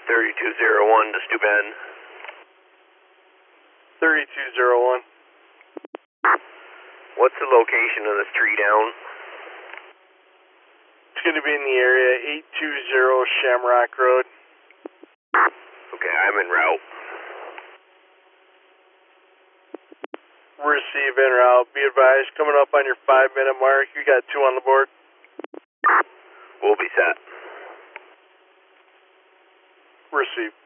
3201 to Steuben. 3201. What's the location of this tree down? It's going to be in the area 820 Shamrock Road. Okay, I'm en route. Receive en route. Be advised, coming up on your 5-minute mark. You got 2 on the board. We'll be set. Receive.